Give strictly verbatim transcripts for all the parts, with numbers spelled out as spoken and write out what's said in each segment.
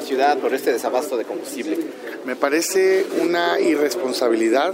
ciudad por este desabasto de combustible? Me parece una irresponsabilidad,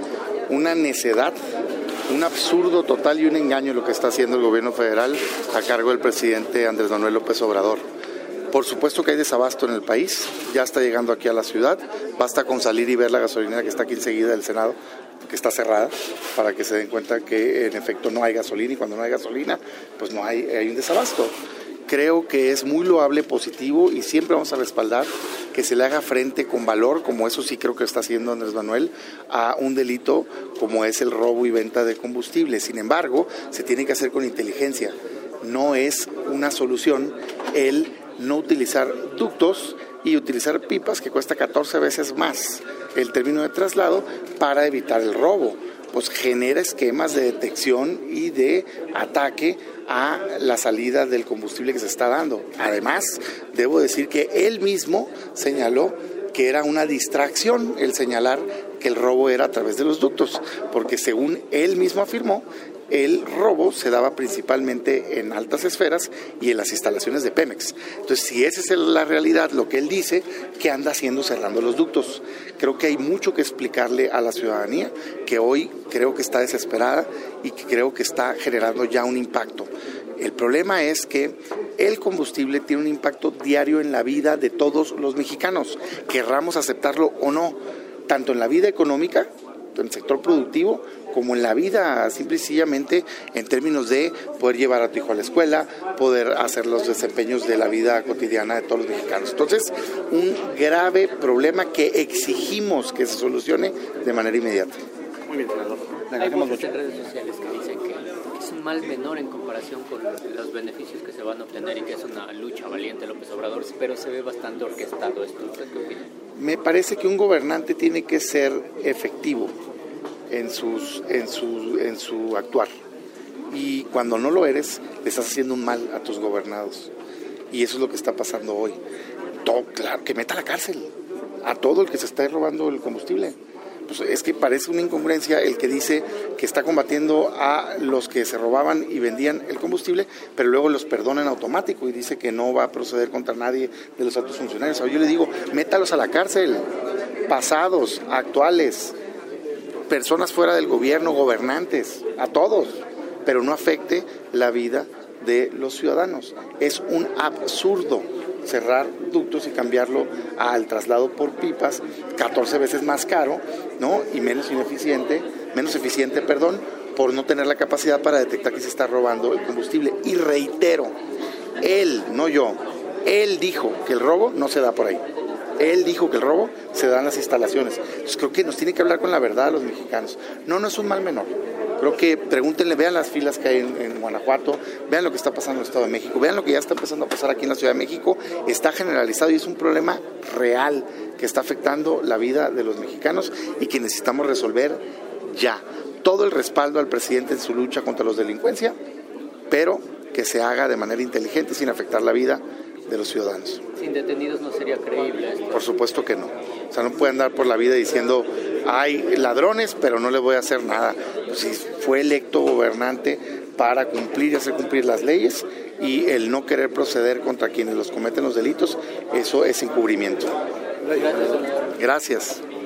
una necedad, un absurdo total y un engaño lo que está haciendo el gobierno federal a cargo del presidente Andrés Manuel López Obrador. Por supuesto que hay desabasto en el país, ya está llegando aquí a la ciudad, basta con salir y ver la gasolinera que está aquí enseguida del Senado, que está cerrada, para que se den cuenta que en efecto no hay gasolina, y cuando no hay gasolina, pues no hay, hay un desabasto. Creo que es muy loable, positivo, y siempre vamos a respaldar que se le haga frente con valor, como eso sí creo que está haciendo Andrés Manuel, a un delito como es el robo y venta de combustible. Sin embargo, se tiene que hacer con inteligencia. No es una solución el no utilizar ductos y utilizar pipas, que cuesta catorce veces más el término de traslado, para evitar el robo. Pues genera esquemas de detección y de ataque a la salida del combustible que se está dando. Además, debo decir que él mismo señaló que era una distracción el señalar que el robo era a través de los ductos, porque según él mismo afirmó, el robo se daba principalmente en altas esferas y en las instalaciones de Pemex. Entonces, si esa es la realidad, lo que él dice, ¿qué anda haciendo cerrando los ductos? Creo que hay mucho que explicarle a la ciudadanía, que hoy creo que está desesperada y que creo que está generando ya un impacto. El problema es que el combustible tiene un impacto diario en la vida de todos los mexicanos, querramos aceptarlo o no, tanto en la vida económica, en el sector productivo, como en la vida, simple y sencillamente en términos de poder llevar a tu hijo a la escuela, poder hacer los desempeños de la vida cotidiana de todos los mexicanos. Entonces, un grave problema que exigimos que se solucione de manera inmediata. Muy bien, senador. Hay voces en redes sociales que dicen que es un mal menor en comparación con los beneficios que se van a obtener y que es una lucha valiente López Obrador, pero se ve bastante orquestado esto. ¿Usted qué opina? Me parece que un gobernante tiene que ser efectivo en, sus, en, su, en su actuar. Y cuando no lo eres, le estás haciendo un mal a tus gobernados. Y eso es lo que está pasando hoy. Todo, claro, que meta a la cárcel a todo el que se está robando el combustible. Pues es que parece una incongruencia el que dice que está combatiendo a los que se robaban y vendían el combustible, pero luego los perdona en automático y dice que no va a proceder contra nadie de los altos funcionarios. Yo le digo, métalos a la cárcel, pasados, actuales, personas fuera del gobierno, gobernantes, a todos, pero no afecte la vida de los ciudadanos. Es un absurdo cerrar ductos y cambiarlo al traslado por pipas, catorce veces más caro, ¿no? Y menos ineficiente, menos eficiente, perdón, por no tener la capacidad para detectar que se está robando el combustible. Y reitero, él, no yo, él dijo que el robo no se da por ahí. Él dijo que el robo se da en las instalaciones. Entonces creo que nos tiene que hablar con la verdad a los mexicanos. No, no es un mal menor. Creo que pregúntenle, vean las filas que hay en, en Guanajuato, vean lo que está pasando en el Estado de México, vean lo que ya está empezando a pasar aquí en la Ciudad de México. Está generalizado y es un problema real que está afectando la vida de los mexicanos y que necesitamos resolver ya. Todo el respaldo al presidente en su lucha contra los delincuencia, pero que se haga de manera inteligente sin afectar la vida de los ciudadanos. Sin detenidos no sería creíble esto. Por supuesto que no. O sea, no puede andar por la vida diciendo hay ladrones, pero no le voy a hacer nada. Pues si fue electo gobernante para cumplir y hacer cumplir las leyes, y el no querer proceder contra quienes los cometen los delitos, eso es encubrimiento. Gracias. Gracias.